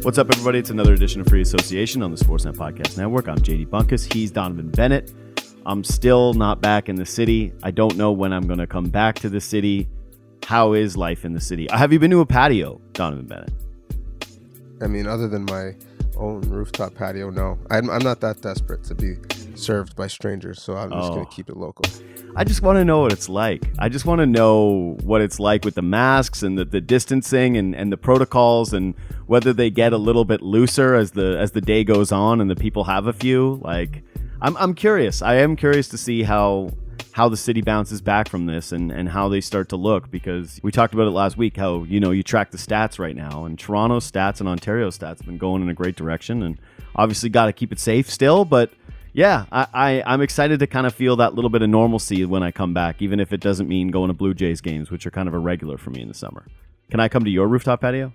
What's up, everybody? It's another edition of Free Association on the Sportsnet Podcast Network. I'm JD Bunkus. He's Donovan Bennett. I'm still not back in the city. I don't know when I'm going to come back to the city. How is life in the city? Have you been to a patio, Donovan Bennett? I mean, other than my own rooftop patio, no. I'm not that desperate to be served by strangers, so I'm just going to keep it local. I just want to know what it's like. I just want to know what it's like with the masks and the distancing and the protocols, and whether they get a little bit looser as the day goes on and the people have a few. Like, I'm curious. I am curious to see how the city bounces back from this and how they start to look, because we talked about it last week, how, you track the stats right now, and Toronto's stats and Ontario's stats have been going in a great direction, and obviously got to keep it safe still, but yeah, I'm excited to kind of feel that little bit of normalcy when I come back, even if it doesn't mean going to Blue Jays games, which are kind of a regular for me in the summer. Can I come to your rooftop patio?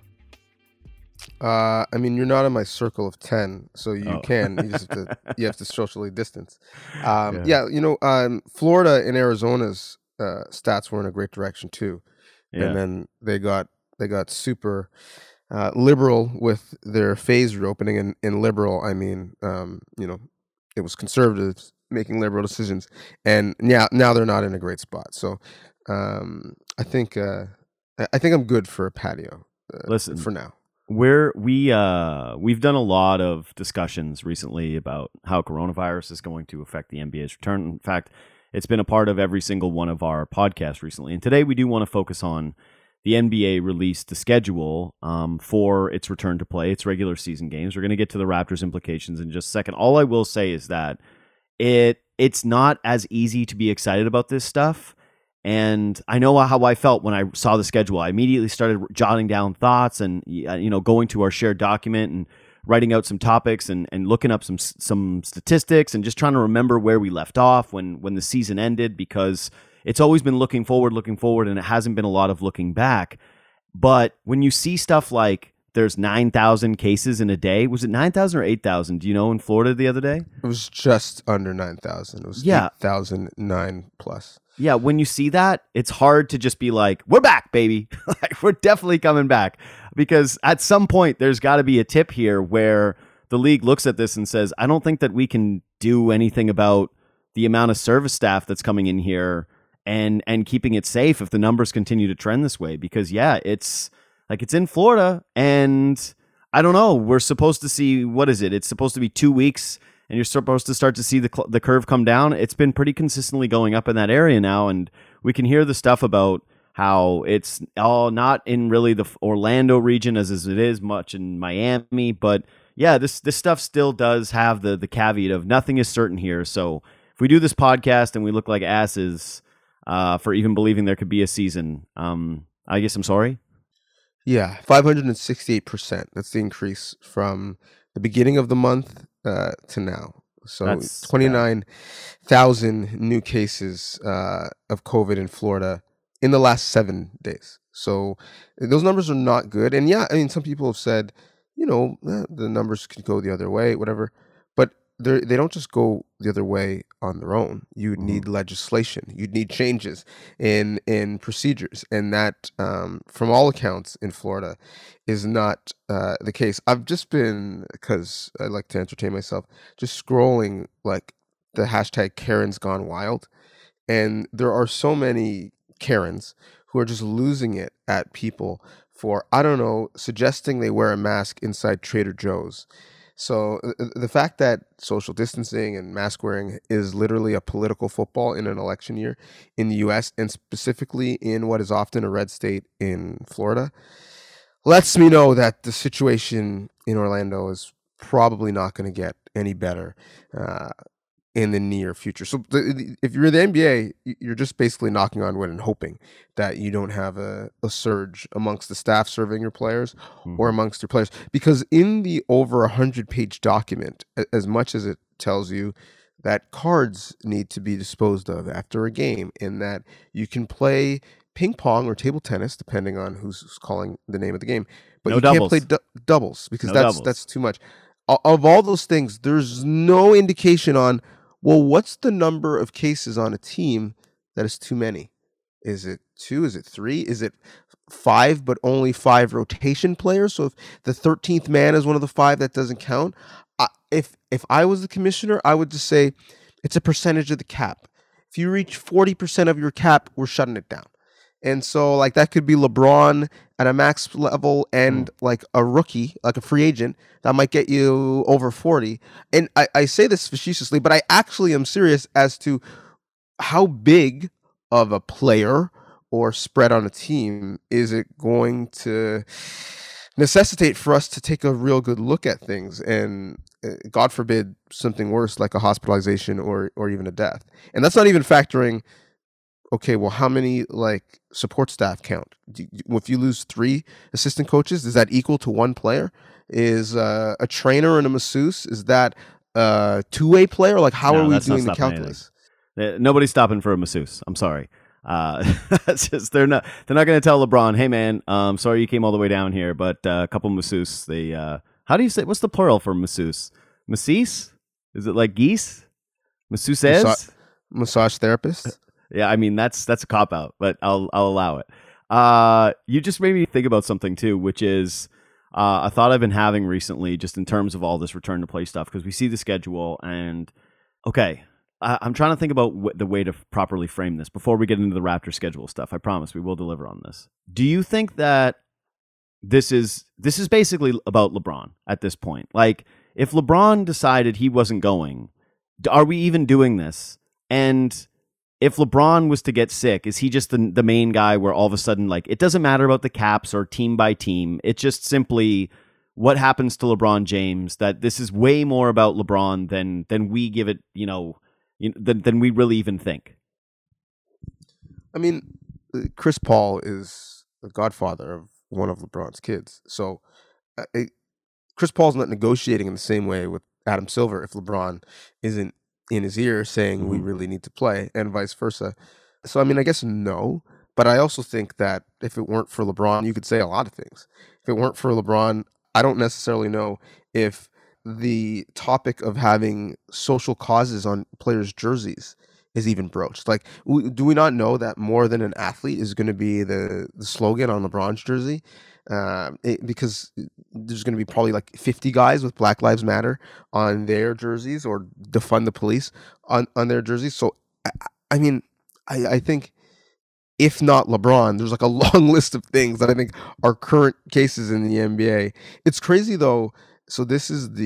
I mean, you're not in my circle of 10, so you can. You have to socially distance. Florida and Arizona's stats were in a great direction too, and then they got super liberal with their phased reopening. And liberal, I mean, it was conservatives making liberal decisions, and now they're not in a great spot. So I think I'm good for a patio. Listen, for now. We've done a lot of discussions recently about how coronavirus is going to affect the NBA's return. In fact, it's been a part of every single one of our podcasts recently. And today we do want to focus on the NBA released the schedule for its return to play, its regular season games. We're going to get to the Raptors implications in just a second. All I will say is that it's not as easy to be excited about this stuff. And I know how I felt when I saw the schedule. I immediately started jotting down thoughts and, going to our shared document and writing out some topics and looking up some statistics and just trying to remember where we left off when the season ended, because it's always been looking forward, and it hasn't been a lot of looking back. But when you see stuff like there's 9,000 cases in a day, was it 9,000 or 8,000? Do you know, in Florida the other day? It was just under 9,000. It was 8,009 plus. Yeah, when you see that, it's hard to just be like, we're back, baby. Like, we're definitely coming back. Because at some point, there's got to be a tip here where the league looks at this and says, I don't think that we can do anything about the amount of service staff that's coming in here and keeping it safe if the numbers continue to trend this way. Because, it's in Florida, and I don't know. We're supposed to see, what is it? It's supposed to be 2 weeks, and you're supposed to start to see the curve come down. It's been pretty consistently going up in that area now, and we can hear the stuff about how it's all not in really the Orlando region as it is much in Miami. But yeah, this stuff still does have the caveat of nothing is certain here. So if we do this podcast and we look like asses for even believing there could be a season, I guess I'm sorry. Yeah, 568%. That's the increase from the beginning of the month to now. So that's 29,000 new cases of COVID in Florida in the last 7 days. So those numbers are not good. And yeah, I mean, some people have said, the numbers could go the other way, whatever. But they don't just go the other way on their own. You need legislation. You'd need changes in procedures. And that, from all accounts in Florida, is not the case. I've just been, because I like to entertain myself, just scrolling like the hashtag Karen's Gone Wild. And there are so many Karens who are just losing it at people for, I don't know, suggesting they wear a mask inside Trader Joe's. So the fact that social distancing and mask wearing is literally a political football in an election year in the U.S., and specifically in what is often a red state in Florida, lets me know that the situation in Orlando is probably not going to get any better in the near future. So if you're the NBA, you're just basically knocking on wood and hoping that you don't have a surge amongst the staff serving your players or amongst your players. Because in the over 100-page document, as much as it tells you that cards need to be disposed of after a game, and that you can play ping pong or table tennis, depending on who's calling the name of the game, but you can't play doubles because that's too much. Of all those things, there's no indication on, well, what's the number of cases on a team that is too many? Is it 2? Is it 3? Is it 5, but only 5 rotation players. So if the 13th man is one of the 5, that doesn't count. If I was the commissioner, I would just say it's a percentage of the cap. If you reach 40% of your cap, we're shutting it down. And so like that could be LeBron at a max level and like a rookie, like a free agent that might get you over 40. And I say this facetiously, but I actually am serious as to how big of a player or spread on a team is it going to necessitate for us to take a real good look at things, and God forbid something worse like a hospitalization or even a death. And that's not even factoring, okay, well, how many like support staff count? If you lose 3 assistant coaches, is that equal to 1 player? Is a trainer and a masseuse, is that a 2-way player? Like how are we doing the calculus? Nobody's stopping for a masseuse. I'm sorry. That's just they're not going to tell LeBron, hey man, sorry you came all the way down here, but a couple masseuse. They how do you say, what's the plural for masseuse? Masseuse? Is it like geese? Masseuses? Massage therapist? Yeah, I mean that's a cop out, but I'll allow it. You just made me think about something too, which is a thought I've been having recently, just in terms of all this return to play stuff, because we see the schedule and okay. I'm trying to think about the way to properly frame this before we get into the Raptor schedule stuff. I promise we will deliver on this. Do you think that this is basically about LeBron at this point? Like, if LeBron decided he wasn't going, are we even doing this? And if LeBron was to get sick, is he just the main guy where all of a sudden, like, it doesn't matter about the caps or team by team. It's just simply what happens to LeBron James, that this is way more about LeBron than we give it, than we really even think. I mean, Chris Paul is the godfather of one of LeBron's kids. So Chris Paul's not negotiating in the same way with Adam Silver if LeBron isn't in his ear saying we really need to play, and vice versa. So, I mean, I guess no, but I also think that if it weren't for LeBron, you could say a lot of things. If it weren't for LeBron, I don't necessarily know if the topic of having social causes on players' jerseys is even broached. Like, do we not know that more than an athlete is going to be the slogan on LeBron's jersey? Because there's going to be probably like 50 guys with Black Lives Matter on their jerseys, or defund the police on their jerseys. So, I mean, I think if not LeBron, there's like a long list of things that I think are current cases in the NBA. It's crazy though. So this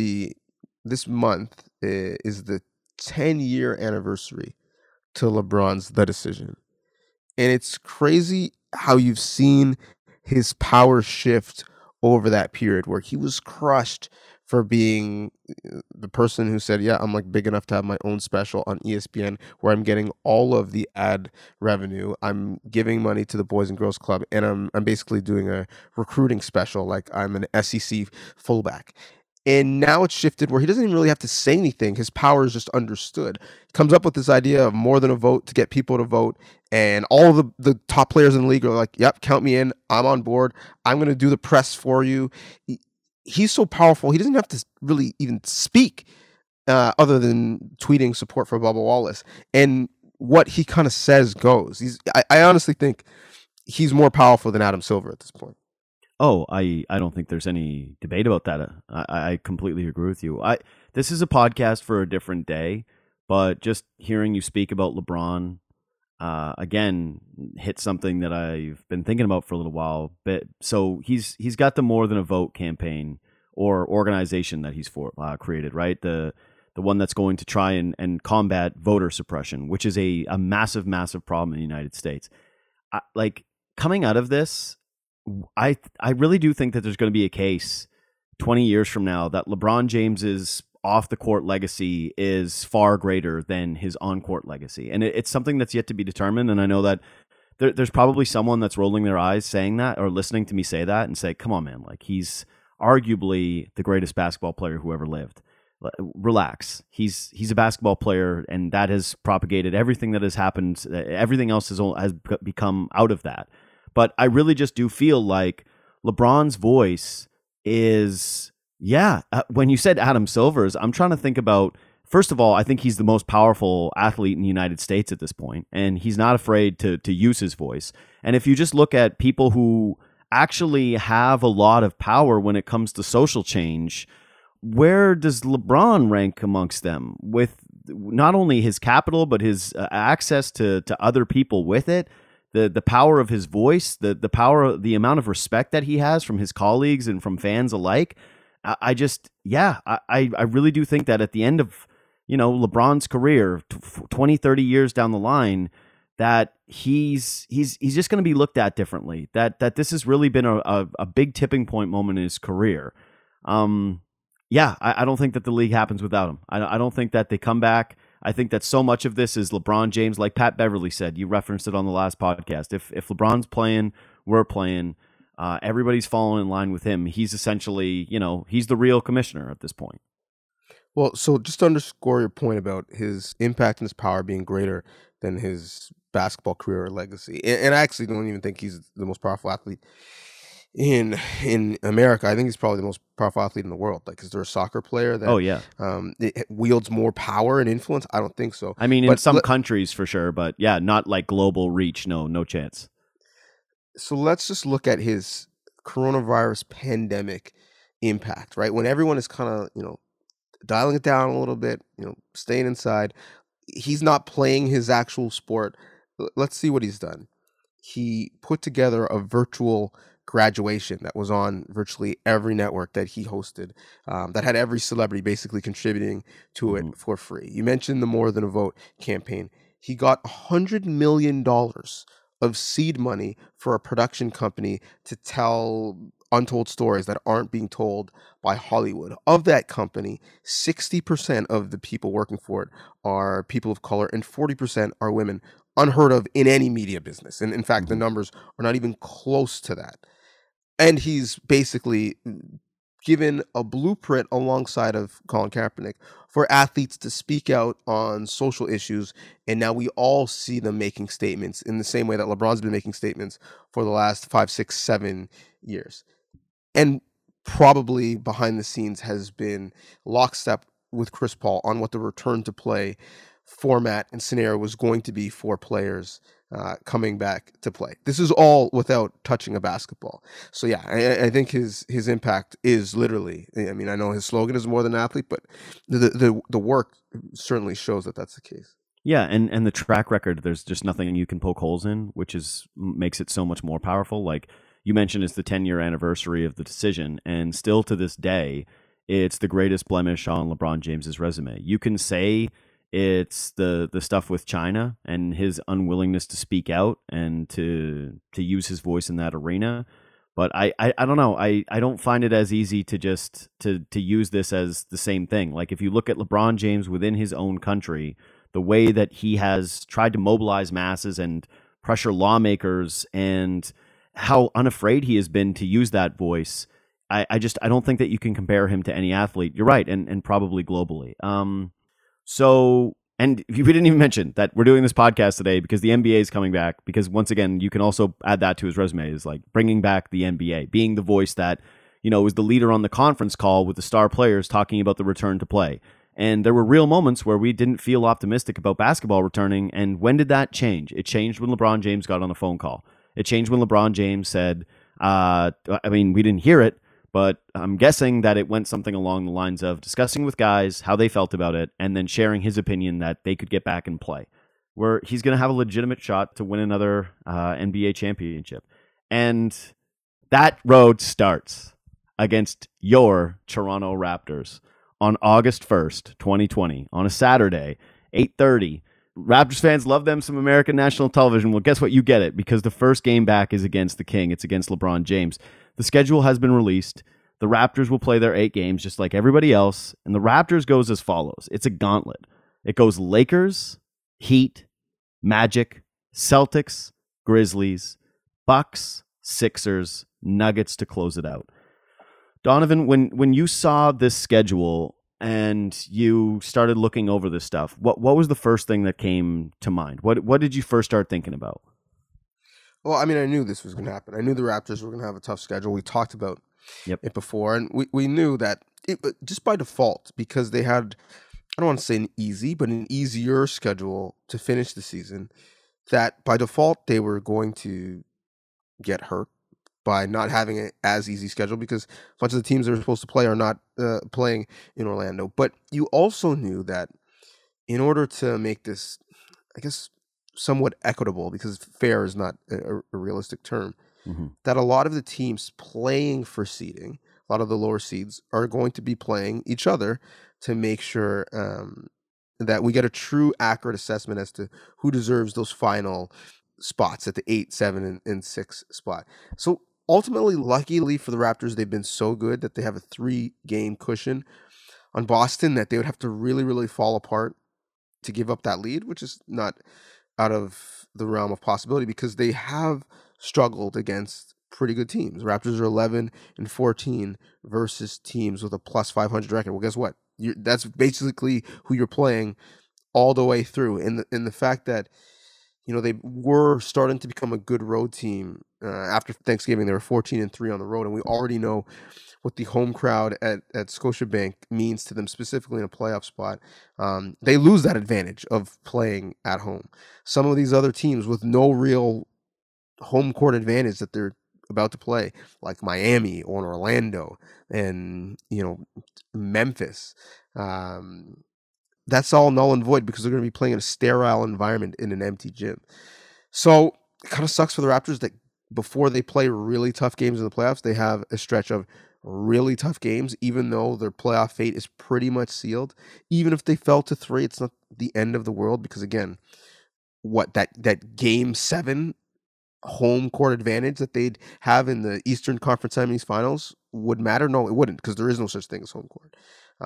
month is the 10-year anniversary to LeBron's The Decision. And it's crazy how you've seen his power shift over that period, where he was crushed for being the person who said, yeah, I'm like big enough to have my own special on ESPN where I'm getting all of the ad revenue. I'm giving money to the Boys and Girls Club, and I'm basically doing a recruiting special like I'm an SEC fullback. And now it's shifted where he doesn't even really have to say anything. His power is just understood. He comes up with this idea of more than a vote to get people to vote. And all of the top players in the league are like, yep, count me in. I'm on board. I'm going to do the press for you. He's so powerful. He doesn't have to really even speak other than tweeting support for Bubba Wallace. And what he kind of says goes. I honestly think he's more powerful than Adam Silver at this point. Oh, I don't think there's any debate about that. I completely agree with you. This is a podcast for a different day, but just hearing you speak about LeBron, again, hit something that I've been thinking about for a little while. But so he's got the More Than a Vote campaign or organization that he's created, right? The one that's going to try and combat voter suppression, which is a massive, massive problem in the United States. Coming out of this, I really do think that there's going to be a case 20 years from now that LeBron James's off the court legacy is far greater than his on court legacy. And it's something that's yet to be determined. And I know that there's probably someone that's rolling their eyes saying that or listening to me say that and say, come on, man, like he's arguably the greatest basketball player who ever lived. Relax. He's a basketball player, and that has propagated everything that has happened. Everything else has become out of that. But I really just do feel like LeBron's voice is, when you said Adam Silver's, I'm trying to think about first of all, I think he's the most powerful athlete in the United States at this point, and he's not afraid to use his voice. And if you just look at people who actually have a lot of power when it comes to social change, where does LeBron rank amongst them with not only his capital, but his access to other people with it? The power of his voice, the power, the amount of respect that he has from his colleagues and from fans alike. I really do think that at the end of, LeBron's career, 20, 30 years down the line, that he's just going to be looked at differently. That this has really been a big tipping point moment in his career. I don't think that the league happens without him. I don't think that they come back. I think that so much of this is LeBron James, like Pat Beverly said. You referenced it on the last podcast. If LeBron's playing, we're playing. Everybody's falling in line with him. He's essentially, he's the real commissioner at this point. Well, so just to underscore your point about his impact and his power being greater than his basketball career or legacy, and I actually don't even think he's the most powerful athlete in America. I think he's probably the most powerful athlete in the world. Like, is there a soccer player that it wields more power and influence? I don't think so. I mean, in some countries for sure, but yeah, not like global reach. No chance. So let's just look at his coronavirus pandemic impact, right? When everyone is kind of, dialing it down a little bit, staying inside, he's not playing his actual sport. Let's see what he's done. He put together a virtual graduation that was on virtually every network that he hosted, that had every celebrity basically contributing to it for free. You mentioned the More Than a Vote campaign. He got $100 million of seed money for a production company to tell untold stories that aren't being told by Hollywood. Of that company, 60% of the people working for it are people of color and 40% are women, unheard of in any media business. And in fact, the numbers are not even close to that. And he's basically given a blueprint alongside of Colin Kaepernick for athletes to speak out on social issues. And now we all see them making statements in the same way that LeBron's been making statements for the last 5, 6, 7 years. And probably behind the scenes has been lockstep with Chris Paul on what the return to play format and scenario was going to be for players coming back to play. This is all without touching a basketball. So yeah, I think his impact is literally, I mean, I know his slogan is more than an athlete, but the work certainly shows that that's the case. Yeah, and the track record, there's just nothing you can poke holes in, which makes it so much more powerful. Like you mentioned, it's the 10-year anniversary of the decision, and still to this day, it's the greatest blemish on LeBron James's resume. You can say it's the stuff with China and his unwillingness to speak out and to use his voice in that arena. But I don't know. I don't find it as easy to just to use this as the same thing. Like if you look at LeBron James within his own country, the way that he has tried to mobilize masses and pressure lawmakers and how unafraid he has been to use that voice, I don't think that you can compare him to any athlete. You're right, and probably globally. So, and we didn't even mention that we're doing this podcast today because the NBA is coming back. Because once again, you can also add that to his resume, is like bringing back the NBA, being the voice that, was the leader on the conference call with the star players talking about the return to play. And there were real moments where we didn't feel optimistic about basketball returning. And when did that change? It changed when LeBron James got on a phone call. It changed when LeBron James said, we didn't hear it, but I'm guessing that it went something along the lines of discussing with guys how they felt about it and then sharing his opinion that they could get back and play, where he's going to have a legitimate shot to win another NBA championship. And that road starts against your Toronto Raptors on August 1st, 2020, on a Saturday, 8:30. Raptors fans love them some American national television. Well, guess what? You get it, because the first game back is against the King. It's against LeBron James. The schedule has been released. The Raptors will play their 8 games just like everybody else. And the Raptors goes as follows. It's a gauntlet. It goes Lakers, Heat, Magic, Celtics, Grizzlies, Bucks, Sixers, Nuggets to close it out. Donovan, when you saw this schedule and you started looking over this stuff, what was the first thing that came to mind? What did you first start thinking about? Well, I mean, I knew this was going to happen. I knew the Raptors were going to have a tough schedule. We talked about it before, and we knew that just by default, because they had I don't want to say an easy, but an easier schedule to finish the season, that by default they were going to get hurt by not having an as easy schedule, because a bunch of the teams that are supposed to play are not playing in Orlando. But you also knew that in order to make this, I guess, somewhat equitable, because fair is not a realistic term, that a lot of the teams playing for seeding, a lot of the lower seeds, are going to be playing each other to make sure that we get a true, accurate assessment as to who deserves those final spots at the 8, 7, and 6 spot. So ultimately, luckily for the Raptors, they've been so good that they have a 3-game cushion on Boston, that they would have to really, really fall apart to give up that lead, which is not out of the realm of possibility, because they have struggled against pretty good teams. Raptors are 11-14 versus teams with a plus 500 record. Well, guess what? That's basically who you're playing all the way through. And the fact that, they were starting to become a good road team after Thanksgiving. They were 14-3 on the road, and we already know what the home crowd at Scotiabank means to them, specifically in a playoff spot. They lose that advantage of playing at home. Some of these other teams with no real home court advantage that they're about to play, like Miami or Orlando and Memphis, that's all null and void, because they're going to be playing in a sterile environment in an empty gym. So it kind of sucks for the Raptors that before they play really tough games in the playoffs, they have a stretch of really tough games, even though their playoff fate is pretty much sealed. Even if they fell to 3, it's not the end of the world, because again, that game 7 home court advantage that they'd have in the Eastern Conference Semis finals would matter? No, it wouldn't, because there is no such thing as home court.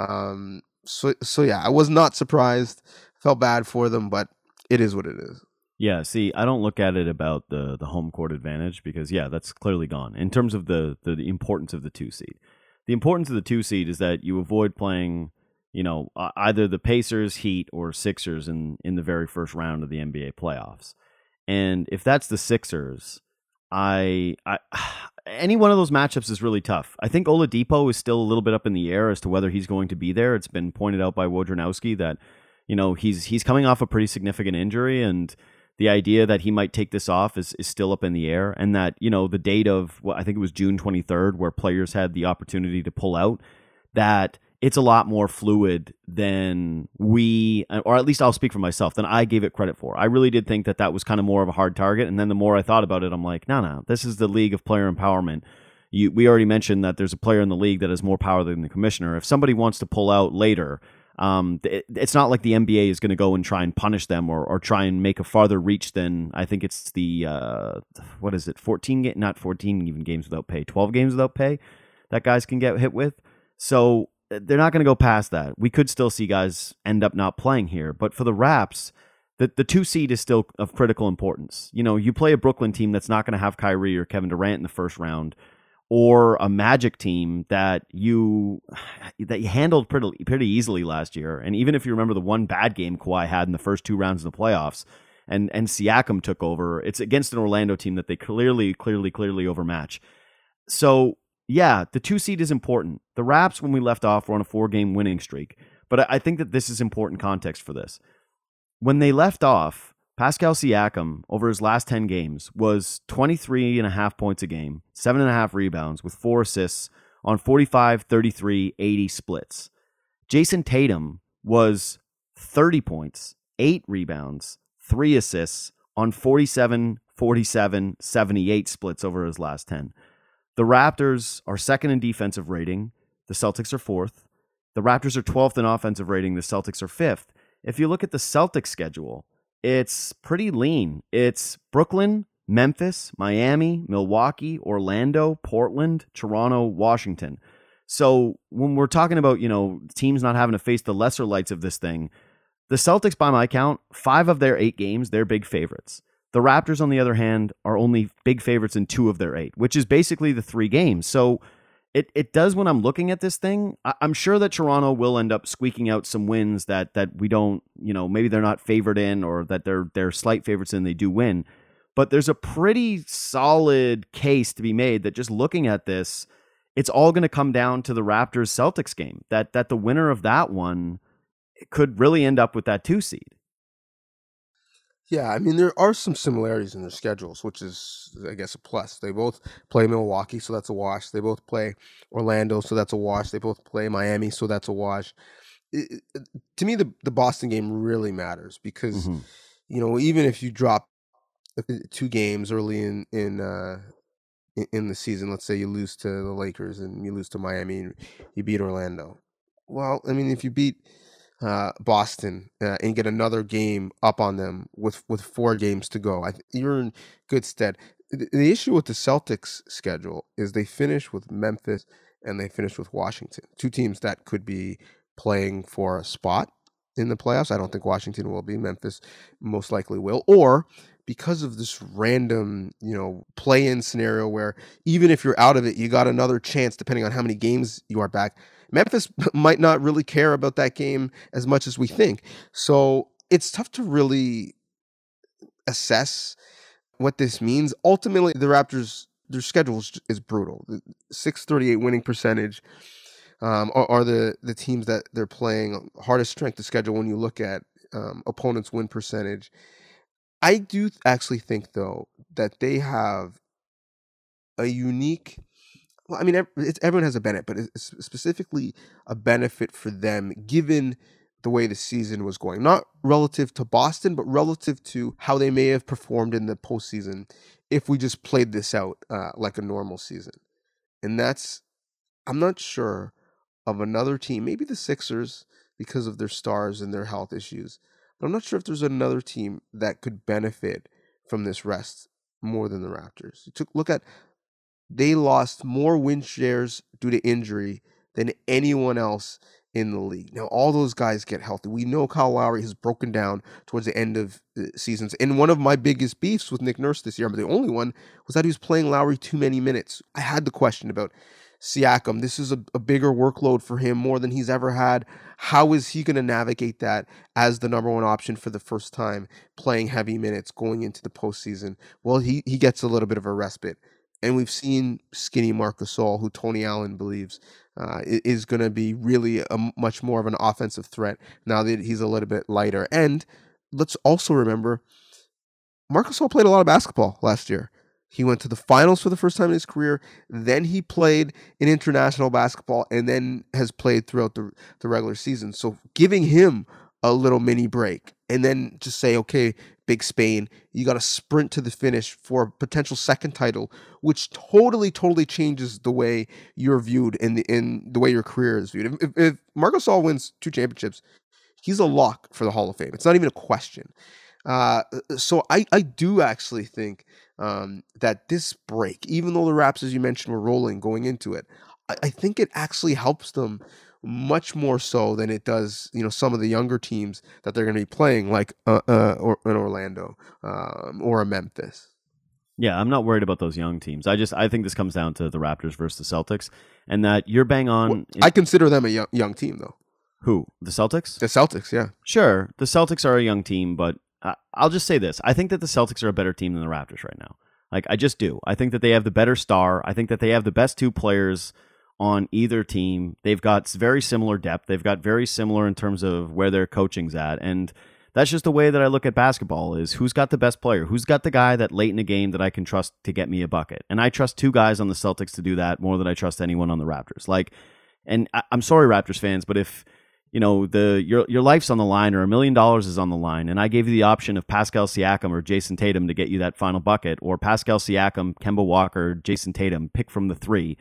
So yeah, I was not surprised. Felt bad for them, but it is what it is. Yeah, see, I don't look at it about the home court advantage, because that's clearly gone. In terms of the importance of the 2 seed. The importance of the 2 seed is that you avoid playing, either the Pacers, Heat, or Sixers in the very first round of the NBA playoffs. And if that's the Sixers, any one of those matchups is really tough. I think Oladipo is still a little bit up in the air as to whether he's going to be there. It's been pointed out by Wojnarowski that, he's coming off a pretty significant injury, and the idea that he might take this off is still up in the air. And that, the date of, I think it was June 23rd, where players had the opportunity to pull out, that it's a lot more fluid than or at least I'll speak for myself, than I gave it credit for. I really did think that was kind of more of a hard target. And then the more I thought about it, I'm like, no, this is the league of player empowerment. We already mentioned that there's a player in the league that has more power than the commissioner. If somebody wants to pull out later, it's not like the NBA is going to go and try and punish them or try and make a farther reach than, I think it's the, 14, not 14 even games without pay, 12 games without pay that guys can get hit with. So they're not going to go past that. We could still see guys end up not playing here. But for the Raps, the 2 seed is still of critical importance. You play a Brooklyn team that's not going to have Kyrie or Kevin Durant in the first round, or a Magic team that you handled pretty easily last year. And even if you remember the one bad game Kawhi had in the first 2 rounds of the playoffs, and Siakam took over, it's against an Orlando team that they clearly overmatch. So yeah, the 2 seed is important. The Raps, when we left off, were on a 4-game winning streak. But I think that this is important context for this. When they left off, Pascal Siakam, over his last 10 games, was 23.5 points a game, 7.5 rebounds, with 4 assists on 45, 33, 80 splits. Jason Tatum was 30 points, 8 rebounds, 3 assists on 47, 47, 78 splits over his last 10. The Raptors are second in defensive rating. The Celtics are 4th. The Raptors are 12th in offensive rating. The Celtics are 5th. If you look at the Celtics schedule, it's pretty lean. It's Brooklyn, Memphis, Miami, Milwaukee, Orlando, Portland, Toronto, Washington. So when we're talking about, teams not having to face the lesser lights of this thing, the Celtics, by my count, 5 of their 8 games, they're big favorites. The Raptors, on the other hand, are only big favorites in 2 of their 8, which is basically the 3 games. So it does, when I'm looking at this thing, I'm sure that Toronto will end up squeaking out some wins that we don't, maybe they're not favored in, or that they're slight favorites and they do win. But there's a pretty solid case to be made that just looking at this, it's all going to come down to the Raptors-Celtics game, that the winner of that one could really end up with that 2 seed. Yeah, I mean, there are some similarities in their schedules, which is, I guess, a plus. They both play Milwaukee, so that's a wash. They both play Orlando, so that's a wash. They both play Miami, so that's a wash. To me, the Boston game really matters because, even if you drop 2 games early in the season, let's say you lose to the Lakers and you lose to Miami and you beat Orlando. Well, I mean, if you beat Boston and get another game up on them with 4 games to go, you're in good stead. The issue with the Celtics schedule is they finish with Memphis and they finish with Washington, 2 teams that could be playing for a spot in the playoffs. I don't think Washington will be. Memphis most likely will. Or because of this random, play-in scenario where even if you're out of it, you got another chance depending on how many games you are back. Memphis might not really care about that game as much as we think. So it's tough to really assess what this means. Ultimately, the Raptors, their schedule is brutal. The .638 winning percentage are the teams that they're playing. Hardest strength to schedule when you look at opponents' win percentage. I do actually think, though, that they have a unique... Well, I mean, everyone has a benefit, but it's specifically a benefit for them given the way the season was going. Not relative to Boston, but relative to how they may have performed in the postseason if we just played this out like a normal season. And I'm not sure of another team, maybe the Sixers because of their stars and their health issues, but I'm not sure if there's another team that could benefit from this rest more than the Raptors. Look at... They lost more win shares due to injury than anyone else in the league. Now, all those guys get healthy. We know Kyle Lowry has broken down towards the end of seasons. And one of my biggest beefs with Nick Nurse this year, but the only one, was that he was playing Lowry too many minutes. I had the question about Siakam. This is a bigger workload for him, more than he's ever had. How is he going to navigate that as the number one option for the first time, playing heavy minutes going into the postseason? Well, he gets a little bit of a respite. And we've seen skinny Marc Gasol, who Tony Allen believes is going to be really much more of an offensive threat now that he's a little bit lighter. And let's also remember, Marc Gasol played a lot of basketball last year. He went to the finals for the first time in his career. Then he played in international basketball and then has played throughout the regular season. So giving him a little mini break and then just say, okay, Big Spain, you got to sprint to the finish for a potential second title, which totally changes the way you're viewed in the way your career is viewed. If Marc Gasol wins 2 championships, he's a lock for the Hall of Fame. It's not even a question. So I do actually think that this break, even though the Raps, as you mentioned, were rolling going into it, I think it actually helps them much more so than it does, some of the younger teams that they're going to be playing, like or an Orlando or a Memphis. Yeah, I'm not worried about those young teams. I think this comes down to the Raptors versus the Celtics, and that you're bang on. Well, I consider them a young team, though. Who? The Celtics? The Celtics, yeah. Sure, the Celtics are a young team, but I'll just say this. I think that the Celtics are a better team than the Raptors right now. Like, I just do. I think that they have the better star. I think that they have the best 2 players on either team. They've got very similar depth. They've got very similar in terms of where their coaching's at. And that's just the way that I look at basketball, is who's got the best player? Who's got the guy that late in a game that I can trust to get me a bucket? And I trust 2 guys on the Celtics to do that more than I trust anyone on the Raptors. And I'm sorry, Raptors fans, but if your life's on the line or $1 million is on the line, and I gave you the option of Pascal Siakam or Jason Tatum to get you that final bucket, or Pascal Siakam, Kemba Walker, Jason Tatum, pick from the 3.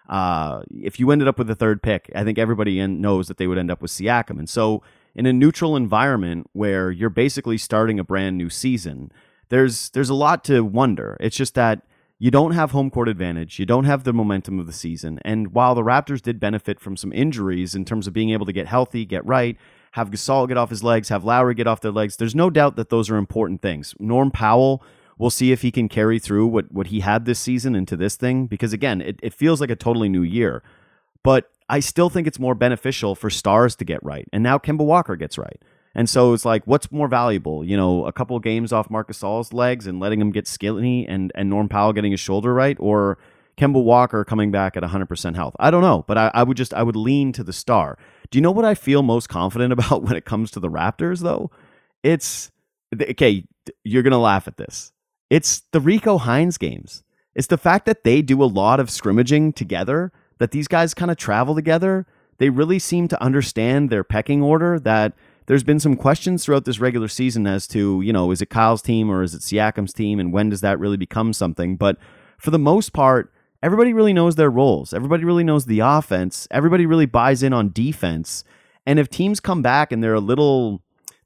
If you ended up with the 3rd pick, I think everybody knows that they would end up with Siakam. And so in a neutral environment where you're basically starting a brand new season, there's a lot to wonder. It's just that you don't have home court advantage. You don't have the momentum of the season. And while the Raptors did benefit from some injuries in terms of being able to get healthy, get right, have Gasol get off his legs, have Lowry get off their legs, there's no doubt that those are important things. Norm Powell, we'll see if he can carry through what he had this season into this thing, because again, it feels like a totally new year. But I still think it's more beneficial for stars to get right. And now Kemba Walker gets right. And so it's like, what's more valuable? A couple of games off Marc Gasol's legs and letting him get skinny and Norm Powell getting his shoulder right, or Kemba Walker coming back at 100% health. I don't know, but I would lean to the star. Do you know what I feel most confident about when it comes to the Raptors, though? It's, okay, you're going to laugh at this. It's the Rico Hines games. It's the fact that they do a lot of scrimmaging together, that these guys kind of travel together. They really seem to understand their pecking order, that there's been some questions throughout this regular season as to, is it Kyle's team or is it Siakam's team, and when does that really become something? But for the most part, everybody really knows their roles. Everybody really knows the offense. Everybody really buys in on defense. And if teams come back and they're a little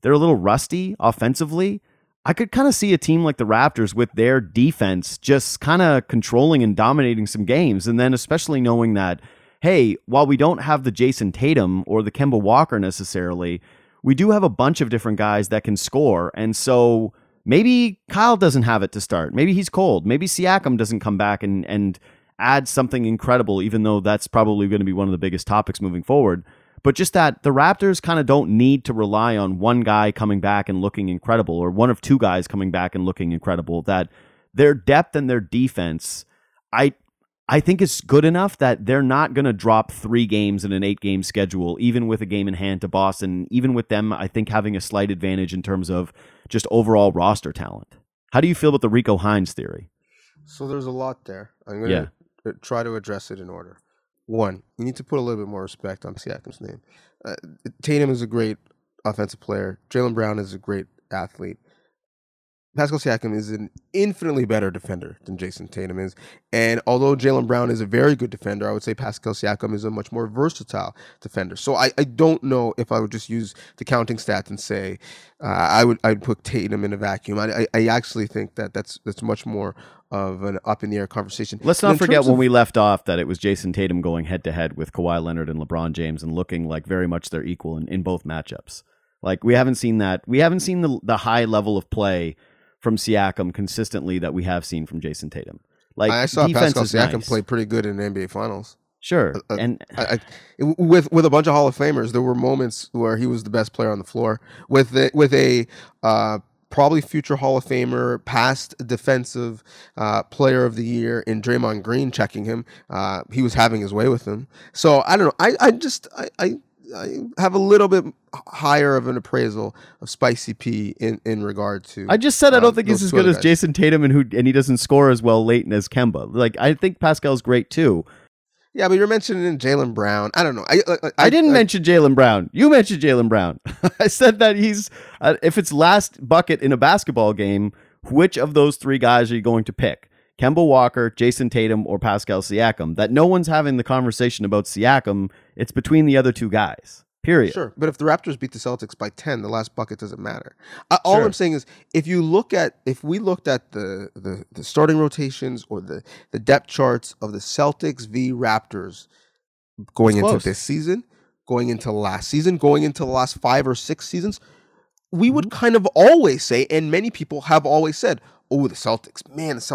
rusty offensively, I could kind of see a team like the Raptors with their defense just kind of controlling and dominating some games. And then especially knowing that, hey, while we don't have the Jason Tatum or the Kemba Walker necessarily, we do have a bunch of different guys that can score. And so maybe Kyle doesn't have it to start. Maybe he's cold. Maybe Siakam doesn't come back and add something incredible, even though that's probably going to be one of the biggest topics moving forward. But just that the Raptors kind of don't need to rely on one guy coming back and looking incredible, or one of two guys coming back and looking incredible. That their depth and their defense, I think it's good enough that they're not going to drop 3 games in an 8-game schedule, even with a game in hand to Boston. Even with them, I think, having a slight advantage in terms of just overall roster talent. How do you feel about the Rico Hines theory? So there's a lot there. I'm going to try to address it in order. 1, you need to put a little bit more respect on Siakam's name. Tatum is a great offensive player. Jaylen Brown is a great athlete. Pascal Siakam is an infinitely better defender than Jason Tatum is. And although Jaylen Brown is a very good defender, I would say Pascal Siakam is a much more versatile defender. So I don't know if I would just use the counting stats and say I'd put Tatum in a vacuum. I actually think that's much more of an up-in-the-air conversation. Let's not forget when we left off that it was Jason Tatum going head-to-head with Kawhi Leonard and LeBron James and looking like very much their equal in both matchups. Like, we haven't seen that. We haven't seen the high level of play from Siakam consistently that we have seen from Jason Tatum. Like, I saw Pascal Siakam nice. play pretty good in the NBA Finals. Sure, and with a bunch of Hall of Famers, there were moments where he was the best player on the floor. With a probably future Hall of Famer, past defensive player of the year in Draymond Green checking him, he was having his way with him. So I don't know. I have a little bit higher of an appraisal of Spicy P in regard to. I just said I don't think he's as good as Jason Tatum, and he doesn't score as well late as Kemba. Like, I think Pascal's great too. Yeah, but you're mentioning Jaylen Brown. I don't know. I didn't mention Jaylen Brown. You mentioned Jaylen Brown. I said that he's if it's last bucket in a basketball game, which of those 3 guys are you going to pick? Kemba Walker, Jason Tatum, or Pascal Siakam? That no one's having the conversation about Siakam. It's between the other 2 guys. Period. Sure, but if the Raptors beat the Celtics by 10, the last bucket doesn't matter. All I'm saying is, if we looked at the starting rotations or the depth charts of the Celtics v Raptors going into this season, going into last season, going into the last 5 or 6 seasons, we would kind of always say, and many people have always said, oh, the Celtics,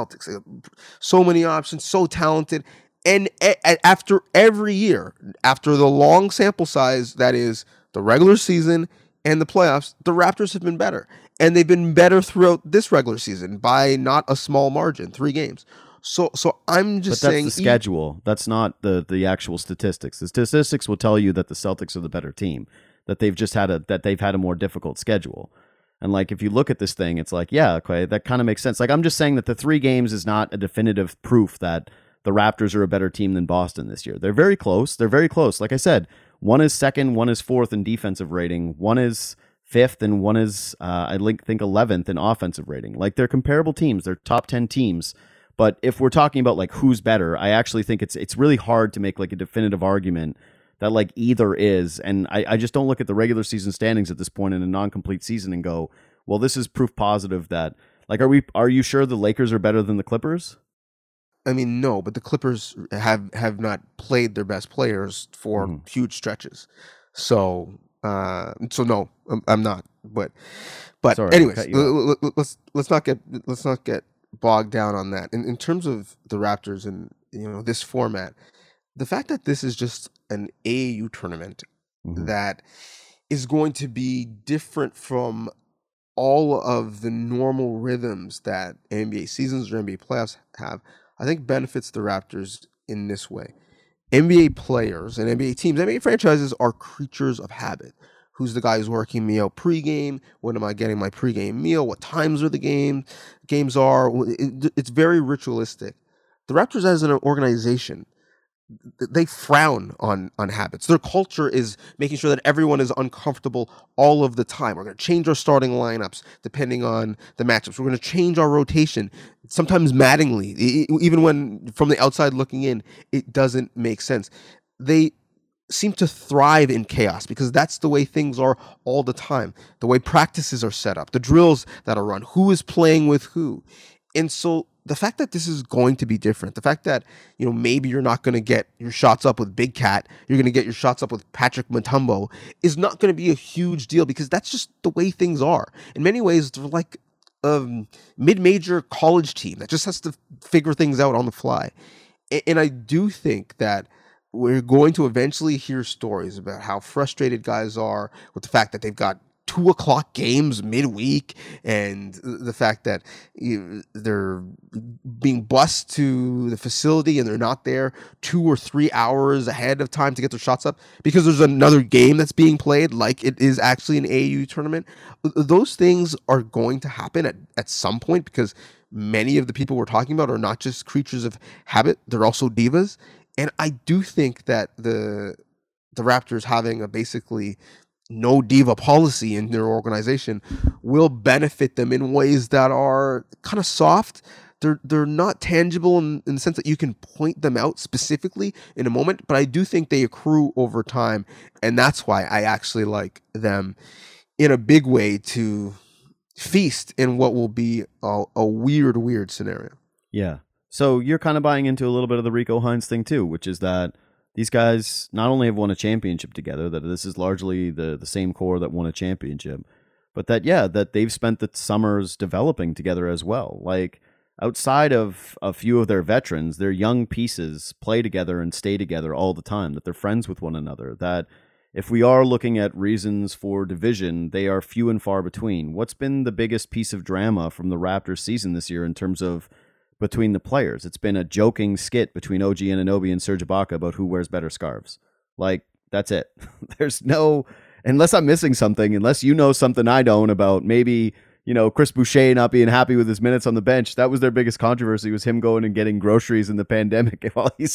so many options, so talented. And after every year, after the long sample size that is the regular season and the playoffs, the Raptors have been better. And they've been better throughout this regular season by not a small margin, 3 games. So I'm just saying... But that's the schedule. That's not the actual statistics. The statistics will tell you that the Celtics are the better team, that they've just had a more difficult schedule. And like, if you look at this thing, it's like, yeah, okay, that kind of makes sense. Like, I'm just saying that the 3 games is not a definitive proof that the Raptors are a better team than Boston this year. They're very close. They're very close. Like I said, one is 2nd, one is 4th in defensive rating, one is 5th, and one is, I think, 11th in offensive rating. Like, they're comparable teams. They're top 10 teams. But if we're talking about like who's better, I actually think it's really hard to make like a definitive argument that like either is. And I just don't look at the regular season standings at this point in a non-complete season and go, well, this is proof positive that, like, are you sure the Lakers are better than the Clippers? I mean, no, but the Clippers have not played their best players for huge stretches. So no, I'm not. But sorry, anyways, let's not get bogged down on that. In terms of the Raptors and this format, the fact that this is just an AAU tournament that is going to be different from all of the normal rhythms that NBA seasons or NBA playoffs have, I think benefits the Raptors in this way. NBA players and NBA teams, NBA franchises are creatures of habit. Who's the guy who's working me out pregame? When am I getting my pregame meal? What times are the games are? It's very ritualistic. The Raptors as an organization, they frown on habits. Their culture is making sure that everyone is uncomfortable all of the time. We're going to change our starting lineups depending on the matchups. We're going to change our rotation, sometimes maddeningly, even when from the outside looking in, it doesn't make sense. They seem to thrive in chaos because that's the way things are all the time. The way practices are set up, the drills that are run, who is playing with who. And so the fact that this is going to be different, the fact that, maybe you're not going to get your shots up with Big Cat, you're going to get your shots up with Patrick Mutombo, is not going to be a huge deal because that's just the way things are. In many ways, they're like a mid-major college team that just has to figure things out on the fly. And I do think that we're going to eventually hear stories about how frustrated guys are with the fact that they've got 2:00 games midweek, and the fact that they're being bused to the facility and they're not there 2 or 3 hours ahead of time to get their shots up because there's another game that's being played, like it is actually an AAU tournament. Those things are going to happen at some point because many of the people we're talking about are not just creatures of habit, they're also divas. And I do think that the Raptors having a basically no diva policy in their organization will benefit them in ways that are kind of soft. They're not tangible in the sense that you can point them out specifically in a moment, but I do think they accrue over time, and that's why I actually like them in a big way to feast in what will be a weird scenario. Yeah. So you're kind of buying into a little bit of the Rico Hines thing too, which is that these guys not only have won a championship together, that this is largely the same core that won a championship, but that they've spent the summers developing together as well. Like outside of a few of their veterans, their young pieces play together and stay together all the time, that they're friends with one another, that if we are looking at reasons for division, they are few and far between. What's been the biggest piece of drama from the Raptors season this year in terms of between the players? It's been a joking skit between OG Anunoby and Serge Ibaka about who wears better scarves. Like, that's it. There's no, unless I'm missing something, unless you know something I don't about maybe, Chris Boucher not being happy with his minutes on the bench. That was their biggest controversy, was him going and getting groceries in the pandemic while he's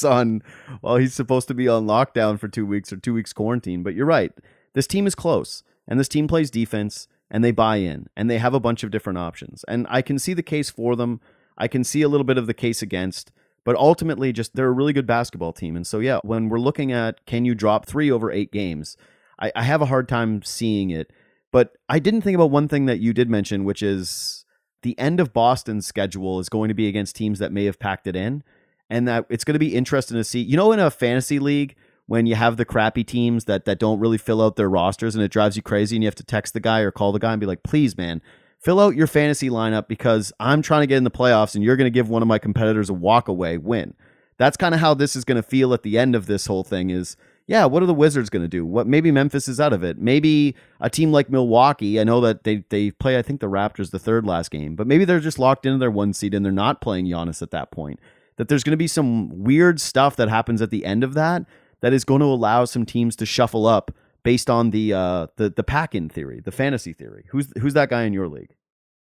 supposed to be on lockdown for 2 weeks or 2 weeks quarantine. But you're right. This team is close, and this team plays defense, and they buy in, and they have a bunch of different options. And I can see the case for them. I can see a little bit of the case against, but ultimately just they're a really good basketball team. And so, yeah, when we're looking at can you drop 3 over 8 games, I have a hard time seeing it. But I didn't think about one thing that you did mention, which is the end of Boston's schedule is going to be against teams that may have packed it in, and that it's going to be interesting to see. In a fantasy league, when you have the crappy teams that don't really fill out their rosters and it drives you crazy and you have to text the guy or call the guy and be like, please, man, fill out your fantasy lineup because I'm trying to get in the playoffs and you're going to give one of my competitors a walk-away win. That's kind of how this is going to feel at the end of this whole thing is, yeah, what are the Wizards going to do? Maybe Memphis is out of it. Maybe a team like Milwaukee, I know that they play, I think, the Raptors the third last game, but maybe they're just locked into their 1 seed and they're not playing Giannis at that point. That there's going to be some weird stuff that happens at the end of that is going to allow some teams to shuffle up based on the pack-in theory, the fantasy theory. Who's that guy in your league?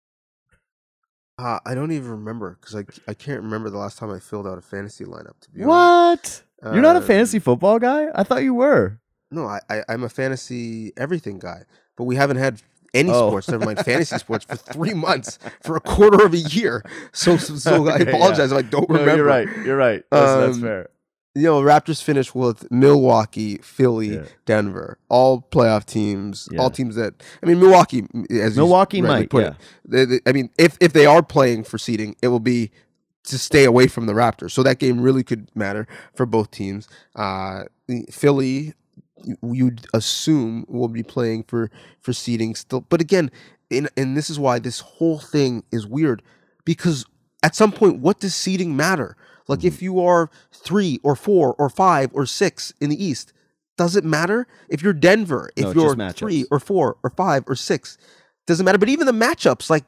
I don't even remember because I can't remember the last time I filled out a fantasy lineup. To be honest, what? You're not a fantasy football guy? I thought you were. No, I'm a fantasy everything guy, but we haven't had any sports, never mind fantasy sports, for 3 months, for a quarter of a year. So I apologize if I don't remember. You're right. That's fair. Raptors finished with Milwaukee, Philly, Denver, all playoff teams, all teams that, Milwaukee, as Milwaukee you might put it. If they are playing for seeding, it will be to stay away from the Raptors. So that game really could matter for both teams. Philly, you'd assume, will be playing for seeding still. But again, and this is why this whole thing is weird, because at some point, what does seeding matter? Like if you are 3 or 4 or 5 or 6 in the East, does it matter? If you're Denver, if you're 3 or 4 or 5 or 6, doesn't matter. But even the matchups, like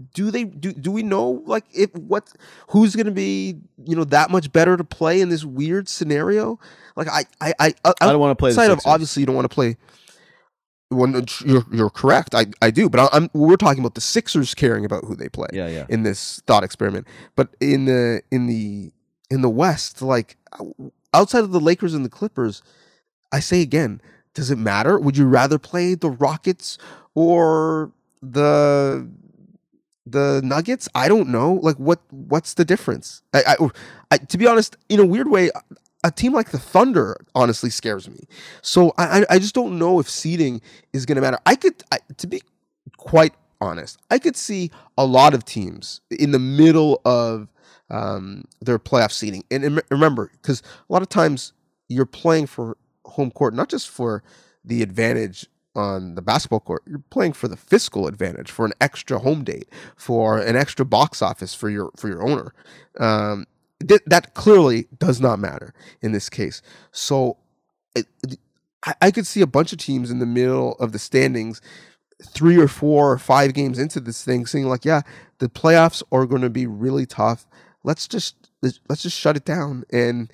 do we know like who's going to be that much better to play in this weird scenario? Like I don't want to play the Sixers. Obviously you don't want to play. When you're correct, I do, but we're talking about the Sixers caring about who they play. Yeah. In this thought experiment, but in the West, like outside of the Lakers and the Clippers, I say again, does it matter? Would you rather play the Rockets or the Nuggets? I don't know. Like what's the difference? I to be honest, in a weird way, a team like the Thunder honestly scares me. So I just don't know if seeding is going to matter. To be quite honest, I could see a lot of teams in the middle of their playoff seeding. And remember, because a lot of times you're playing for home court, not just for the advantage on the basketball court, you're playing for the fiscal advantage, for an extra home date, for an extra box office for your owner. That clearly does not matter in this case. So I could see a bunch of teams in the middle of the standings 3 or 4 or 5 games into this thing saying like, yeah, the playoffs are going to be really tough. Let's just shut it down and,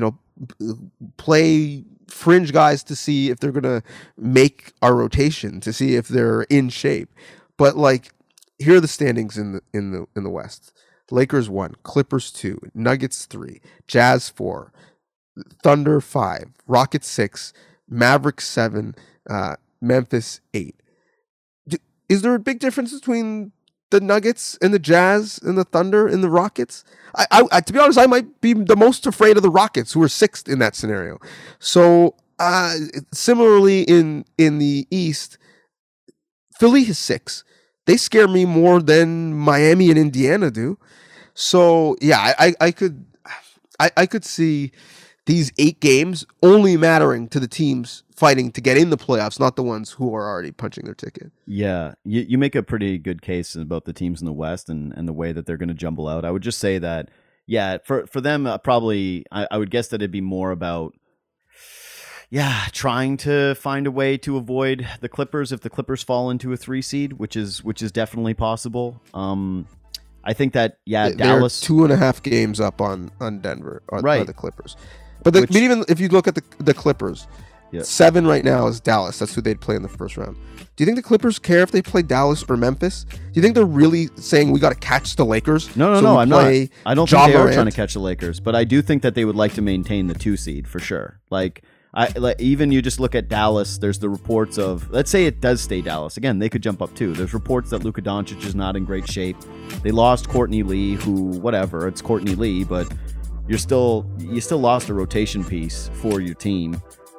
play fringe guys to see if they're going to make our rotation, to see if they're in shape. But like, here are the standings in the West. Lakers 1, Clippers 2, Nuggets 3, Jazz 4, Thunder 5, Rockets 6, Mavericks 7, Memphis 8. Is there a big difference between the Nuggets and the Jazz and the Thunder and the Rockets? I to be honest, I might be the most afraid of the Rockets, who are 6th in that scenario. So similarly in the East, Philly is 6. They scare me more than Miami and Indiana do. So yeah, I could see these 8 games only mattering to the teams fighting to get in the playoffs, not the ones who are already punching their ticket. Yeah, you make a pretty good case about the teams in the West and the way that they're going to jumble out. I would just say that, yeah, for them, probably, I would guess that it'd be more about, trying to find a way to avoid the Clippers if the Clippers fall into a 3 seed, which is definitely possible. I think that, Dallas... They're 2.5 games up on Denver, right. Are the Clippers. But even if you look at the Clippers, 7 right now is Dallas. That's who they'd play in the first round. Do you think the Clippers care if they play Dallas or Memphis? Do you think they're really saying we got to catch the Lakers? No, I'm not. I don't think they are trying to catch the Lakers, but I do think that they would like to maintain the 2 seed for sure. Even you just look at Dallas, there's the reports of, let's say it does stay Dallas. Again, they could jump up too. There's reports that Luka Doncic is not in great shape. They lost Courtney Lee, it's Courtney Lee, but you still lost a rotation piece for your team.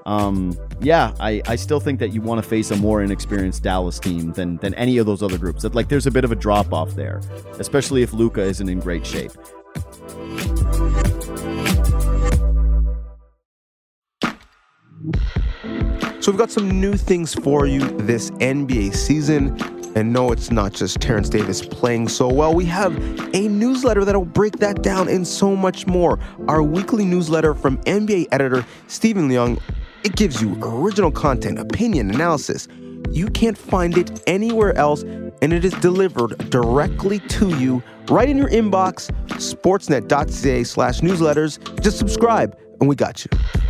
I still think that you want to face a more inexperienced Dallas team than any of those other groups. That there's a bit of a drop off there, especially if Luka isn't in great shape. So we've got some new things for you this NBA season. And no, it's not just Terrence Davis playing so well. We have a newsletter that'll break that down and so much more. Our weekly newsletter from NBA editor Stephen Leung. It gives you original content, opinion, analysis. You can't find it anywhere else, and it is delivered directly to you right in your inbox, sportsnet.ca/newsletters. Just subscribe, and we got you.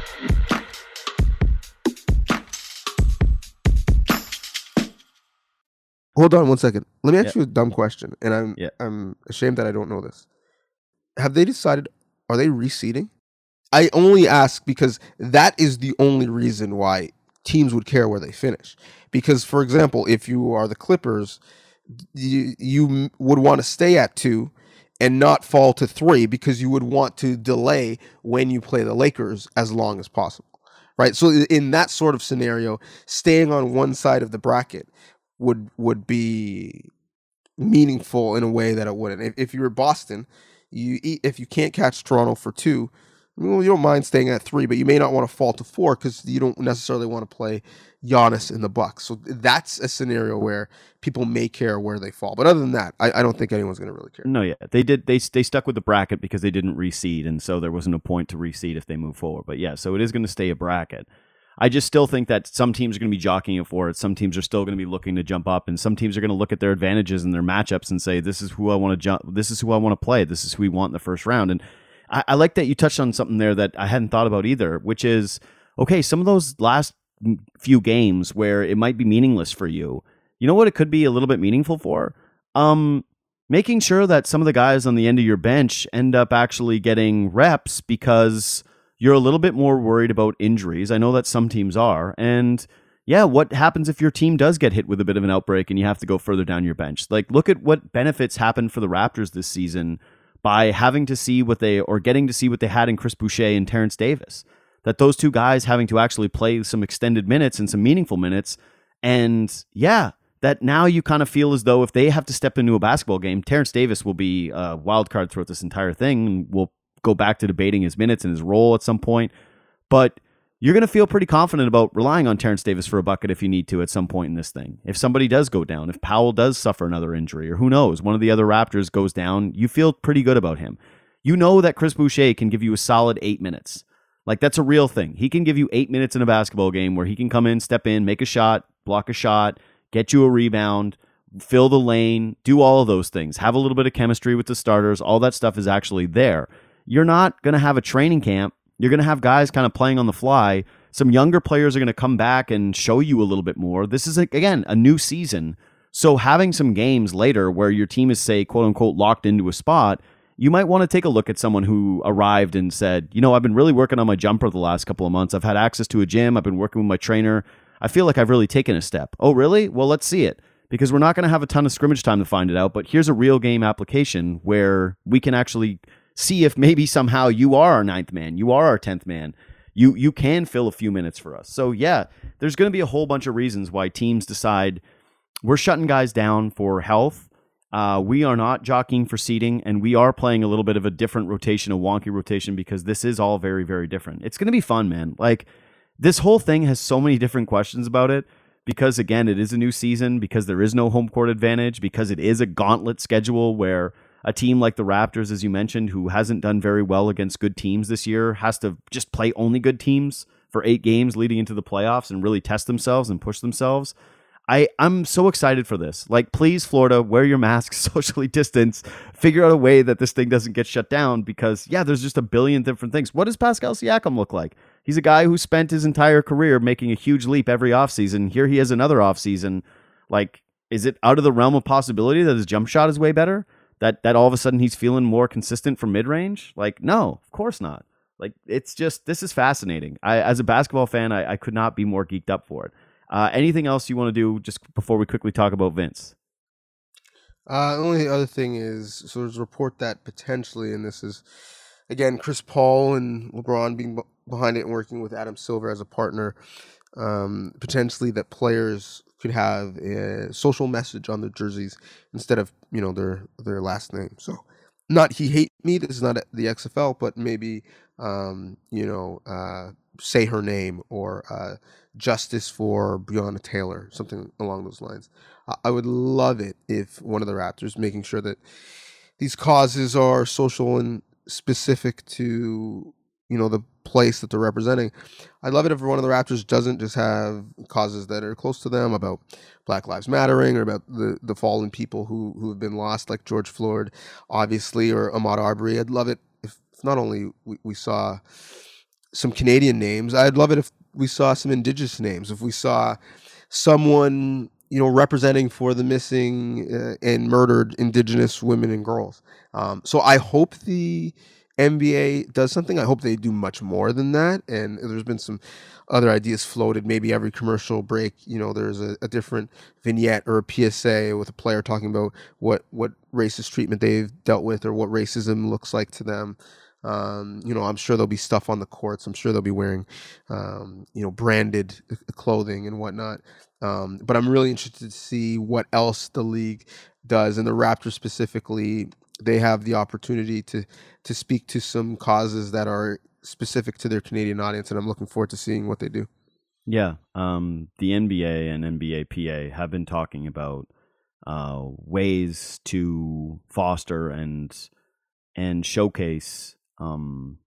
Hold on 1 second. Let me ask you a dumb question, and I'm ashamed that I don't know this. Have they decided, are they reseeding? I only ask because that is the only reason why teams would care where they finish. Because, for example, if you are the Clippers, you would want to stay at 2 and not fall to 3 because you would want to delay when you play the Lakers as long as possible, right? So in that sort of scenario, staying on one side of the bracket would be meaningful in a way that it wouldn't. If you're Boston, if you can't catch Toronto for 2, well, you don't mind staying at 3, but you may not want to fall to 4 because you don't necessarily want to play Giannis in the Bucks. So that's a scenario where people may care where they fall. But other than that, I don't think anyone's going to really care. No, yeah, they did. They stuck with the bracket because they didn't reseed, and so there wasn't a point to reseed if they move forward. But yeah, so it is going to stay a bracket. I just still think that some teams are going to be jockeying for it. Some teams are still going to be looking to jump up, and some teams are going to look at their advantages and their matchups and say, "This is who I want to jump. This is who I want to play. This is who we want in the first round." And I like that you touched on something there that I hadn't thought about either, which is okay. Some of those last few games where it might be meaningless for you. You know what it could be a little bit meaningful for? Making sure that some of the guys on the end of your bench end up actually getting reps because you're a little bit more worried about injuries. I know that some teams are. And yeah, what happens if your team does get hit with a bit of an outbreak and you have to go further down your bench? Like, look at what benefits happened for the Raptors this season by having to see getting to see what they had in Chris Boucher and Terrence Davis. That those two guys having to actually play some extended minutes and some meaningful minutes. And yeah, that now you kind of feel as though if they have to step into a basketball game, Terrence Davis will be a wild card throughout this entire thing, and we'll go back to debating his minutes and his role at some point. But you're going to feel pretty confident about relying on Terrence Davis for a bucket if you need to at some point in this thing. If somebody does go down, if Powell does suffer another injury, or who knows, one of the other Raptors goes down, you feel pretty good about him. You know that Chris Boucher can give you a solid 8 minutes. Like, that's a real thing. He can give you 8 minutes in a basketball game where he can come in, step in, make a shot, block a shot, get you a rebound, fill the lane, do all of those things, have a little bit of chemistry with the starters. All that stuff is actually there. You're not going to have a training camp. You're going to have guys kind of playing on the fly. Some younger players are going to come back and show you a little bit more. This is, again, a new season. So having some games later where your team is, say, quote unquote, locked into a spot, you might want to take a look at someone who arrived and said, I've been really working on my jumper the last couple of months. I've had access to a gym. I've been working with my trainer. I feel like I've really taken a step. Oh, really? Well, let's see it. Because we're not going to have a ton of scrimmage time to find it out, but here's a real game application where we can actually see if maybe somehow you are our 9th man, you are our 10th man. You can fill a few minutes for us. So yeah, there's going to be a whole bunch of reasons why teams decide we're shutting guys down for health. We are not jockeying for seeding, and we are playing a little bit of a different rotation, a wonky rotation, because this is all very, very different. It's going to be fun, man. Like, this whole thing has so many different questions about it because, again, it is a new season, because there is no home court advantage, because it is a gauntlet schedule where a team like the Raptors, as you mentioned, who hasn't done very well against good teams this year, has to just play only good teams for 8 games leading into the playoffs and really test themselves and push themselves. I'm so excited for this. Like, please, Florida, wear your masks, socially distance, figure out a way that this thing doesn't get shut down because, yeah, there's just a billion different things. What does Pascal Siakam look like? He's a guy who spent his entire career making a huge leap every offseason. Here he has another offseason. Like, is it out of the realm of possibility that his jump shot is way better? That all of a sudden he's feeling more consistent from mid-range? Like, no, of course not. Like, it's just, this is fascinating. As a basketball fan, I could not be more geeked up for it. Anything else you want to do just before we quickly talk about Vince? The only other thing is, so there's a report that potentially, and this is, again, Chris Paul and LeBron being behind it and working with Adam Silver as a partner, potentially that players could have a social message on their jerseys instead of, their last name. So not he hate me, this is not the XFL, but maybe, say her name or justice for Breonna Taylor, something along those lines. I would love it if one of the Raptors, making sure that these causes are social and specific to, the place that they're representing. I'd love it if one of the Raptors doesn't just have causes that are close to them about Black Lives Mattering or about the fallen people who have been lost, like George Floyd, obviously, or Ahmaud Arbery. I'd love it if not only we saw some Canadian names, I'd love it if we saw some Indigenous names, if we saw someone, representing for the missing and murdered Indigenous women and girls. So I hope the NBA does something. I hope they do much more than that. And there's been some other ideas floated. Maybe every commercial break, there's a different vignette or a PSA with a player talking about what racist treatment they've dealt with or what racism looks like to them. I'm sure there'll be stuff on the courts. I'm sure they'll be wearing, branded clothing and whatnot. But I'm really interested to see what else the league does. And the Raptors specifically, they have the opportunity to speak to some causes that are specific to their Canadian audience. And I'm looking forward to seeing what they do. Yeah. The NBA and NBAPA have been talking about ways to foster and showcase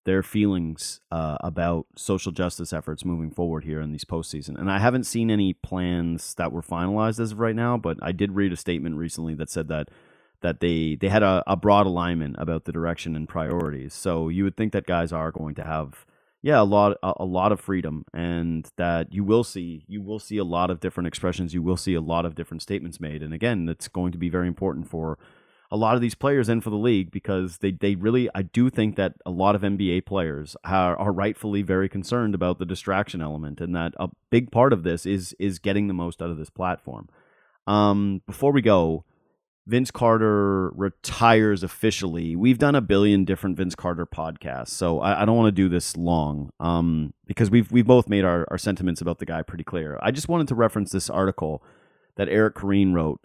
their feelings about social justice efforts moving forward here in these postseason. And I haven't seen any plans that were finalized as of right now, but I did read a statement recently that said that they had a broad alignment about the direction and priorities. So you would think that guys are going to have a lot of freedom, and that you will see a lot of different expressions, you will see a lot of different statements made. And again, that's going to be very important for a lot of these players and for the league, because they really, I do think that a lot of NBA players are rightfully very concerned about the distraction element, and that a big part of this is getting the most out of this platform. Before we go, Vince Carter retires officially. We've done a billion different Vince Carter podcasts, so I don't want to do this long, because we've both made our sentiments about the guy pretty clear. I just wanted to reference this article that Eric Koreen wrote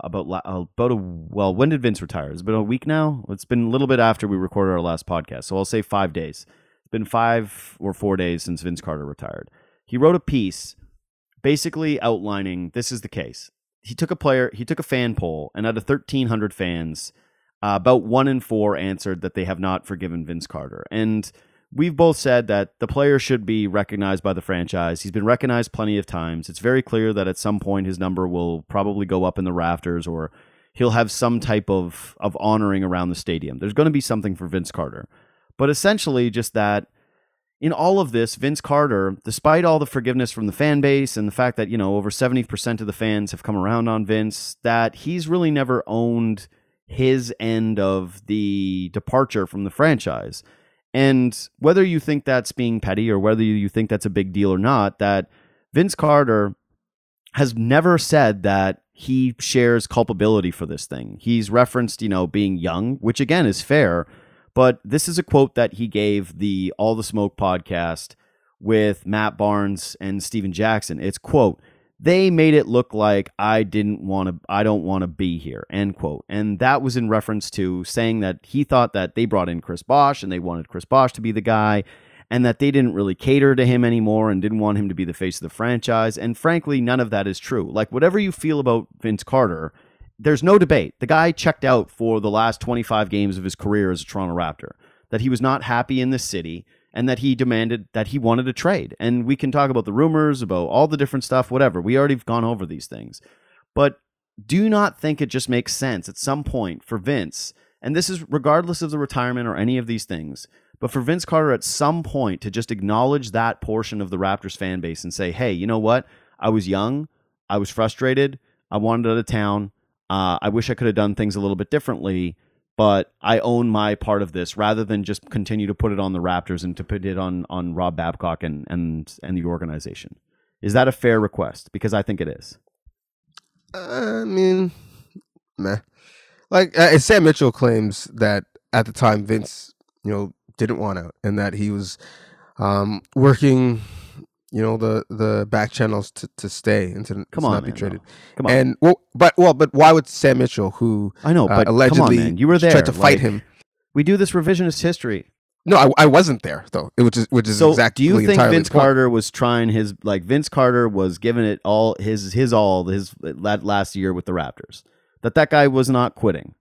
when did Vince retire? It's been a week now. It's been a little bit after we recorded our last podcast, so I'll say 5 days. It's been 5 or 4 days since Vince Carter retired. He wrote a piece basically outlining this is the case. He took a fan poll, and out of 1,300 fans, about 1 in 4 answered that they have not forgiven Vince Carter. And we've both said that the player should be recognized by the franchise. He's been recognized plenty of times. It's very clear that at some point his number will probably go up in the rafters, or he'll have some type of honoring around the stadium. There's going to be something for Vince Carter. But essentially just that in all of this, Vince Carter, despite all the forgiveness from the fan base and the fact that, over 70% of the fans have come around on Vince, that he's really never owned his end of the departure from the franchise. And whether you think that's being petty or whether you think that's a big deal or not, that Vince Carter has never said that he shares culpability for this thing. He's referenced, being young, which again is fair. But this is a quote that he gave the All the Smoke podcast with Matt Barnes and Steven Jackson. It's, quote, "They made it look like I don't want to be here," end quote. And that was in reference to saying that he thought that they brought in Chris Bosh and they wanted Chris Bosh to be the guy, and that they didn't really cater to him anymore and didn't want him to be the face of the franchise. And frankly, none of that is true. Like, whatever you feel about Vince Carter, there's no debate. The guy checked out for the last 25 games of his career as a Toronto Raptor, that he was not happy in this city, and that he demanded that he wanted a trade. And we can talk about the rumors, about all the different stuff, whatever. We already have gone over these things. But do not think it just makes sense at some point for Vince, and this is regardless of the retirement or any of these things, but for Vince Carter at some point to just acknowledge that portion of the Raptors fan base and say, hey, you know what? I was young. I was frustrated. I wanted out of town. I wish I could have done things a little bit differently, but I own my part of this, rather than just continue to put it on the Raptors and to put it on Rob Babcock and the organization. Is that a fair request? Because I think it is. I mean, meh. Like Sam Mitchell claims that at the time Vince, didn't want out, and that he was working, the back channels to stay and to not be traded. Come on. And but why would Sam Mitchell, who I know, but allegedly come on, man. You were there, tried to fight him? We do this revisionist history. No, I wasn't there though. Which is so exactly. Do you think Vince Carter was trying his Vince Carter was giving it all his last year with the Raptors? That guy was not quitting.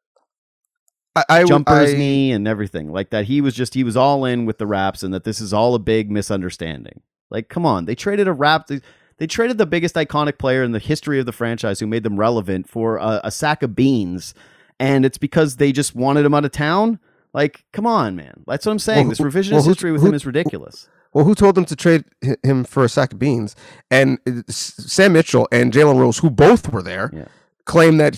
Jumper's knee and everything like that. He was all in with the Raps, and that this is all a big misunderstanding. Like, come on. They traded they traded the biggest iconic player in the history of the franchise who made them relevant for a sack of beans. And it's because they just wanted him out of town. Like, come on, man. That's what I'm saying. This revisionist history with him is ridiculous. Well, who told them to trade him for a sack of beans? And Sam Mitchell and Jalen Rose, who both were there, claim that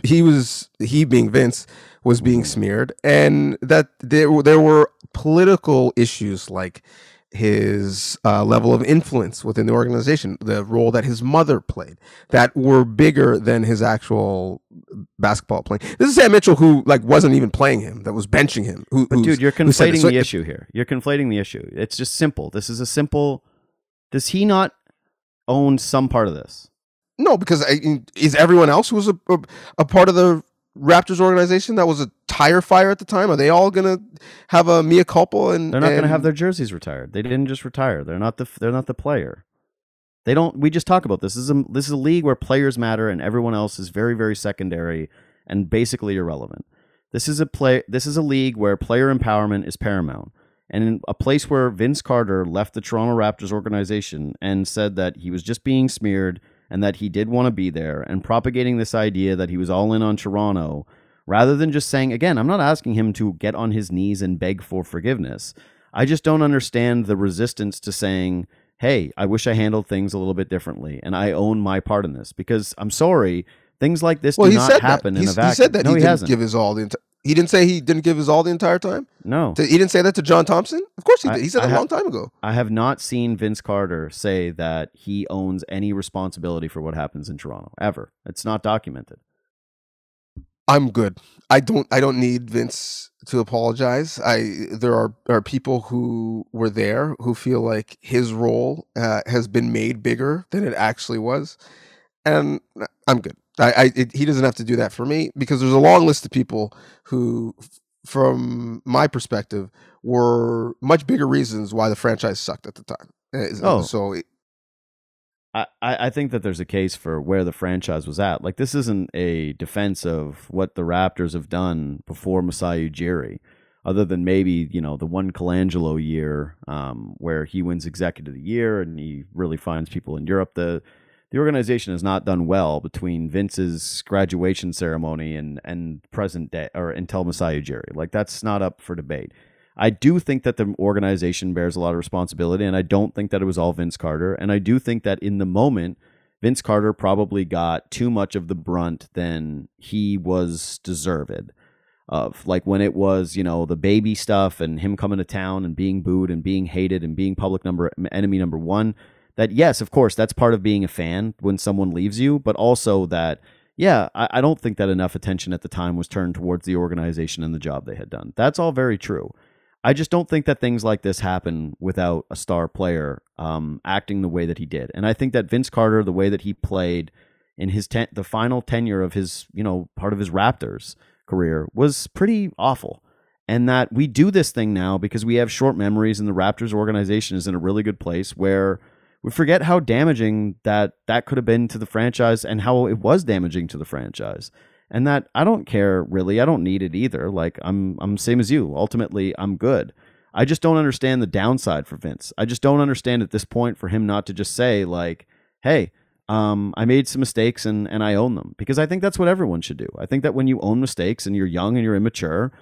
he being Vince was being smeared, and that there were political issues like his level of influence within the organization, the role that his mother played, that were bigger than his actual basketball playing. This is Sam Mitchell, who wasn't even playing him, that was benching him. Dude, you're conflating the issue here. You're conflating the issue. It's just simple. This is a simple. Does he not own some part of this? No, because is everyone else who was a part of the Raptors organization that was a tire fire at the time? Are they all gonna have a mea culpa? And they're not gonna have their jerseys retired. They didn't just retire. They're not the player. They don't. We just talk about this. This is a league where players matter and everyone else is very, very secondary and basically irrelevant. This is a league where player empowerment is paramount. and in a place where Vince Carter left the Toronto Raptors organization and said that he was just being smeared and that he did want to be there, and propagating this idea that he was all in on Toronto, rather than just saying, again, I'm not asking him to get on his knees and beg for forgiveness. I just don't understand the resistance to saying, hey, I wish I handled things a little bit differently, and I own my part in this, because I'm sorry, things like this do not happen in a vacuum. He said that he didn't give his all he didn't say he didn't give his all the entire time? No. He didn't say that to John Thompson? Of course he did. He said that a long time ago. I have not seen Vince Carter say that he owns any responsibility for what happens in Toronto, ever. It's not documented. I'm good. I don't need Vince to apologize. There are people who were there who feel like his role has been made bigger than it actually was, and I'm good. He doesn't have to do that for me, because there's a long list of people who, from my perspective, were much bigger reasons why the franchise sucked at the time. I think that there's a case for where the franchise was at. Like, this isn't a defense of what the Raptors have done before Masai Ujiri, other than maybe, the one Colangelo year where he wins Executive of the Year and he really finds people in Europe. The organization has not done well between Vince's graduation ceremony and present day, or until Masai Ujiri. Like, that's not up for debate. I do think that the organization bears a lot of responsibility, and I don't think that it was all Vince Carter. And I do think that in the moment, Vince Carter probably got too much of the brunt than he was deserved of. Like, when it was, the baby stuff and him coming to town and being booed and being hated and being public enemy number one, that, yes, of course, that's part of being a fan when someone leaves you, but also that, yeah, I don't think that enough attention at the time was turned towards the organization and the job they had done. That's all very true. I just don't think that things like this happen without a star player acting the way that he did. And I think that Vince Carter, the way that he played in his the final tenure of his, part of his Raptors career, was pretty awful. And that we do this thing now because we have short memories, and the Raptors organization is in a really good place where we forget how damaging that could have been to the franchise, and how it was damaging to the franchise. And that I don't care, really. I don't need it either. Like, I'm same as you. Ultimately, I'm good. I just don't understand the downside for Vince. I just don't understand at this point for him not to just say, like, hey, I made some mistakes and I own them. Because I think that's what everyone should do. I think that when you own mistakes and you're young and you're immature,